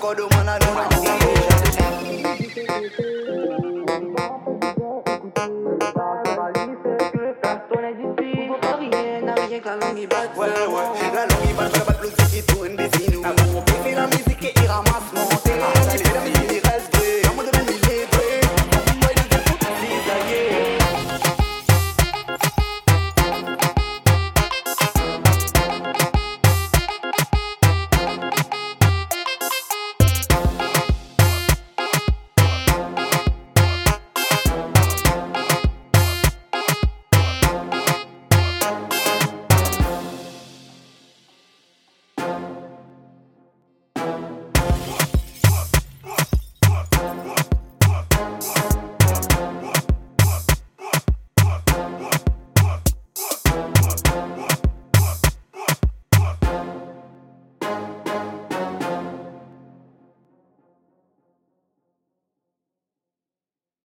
for the man I don't know. Ouais, la longue il va le plus vite tout un défi. Nous, on fait la musique et il ramasse mon thé.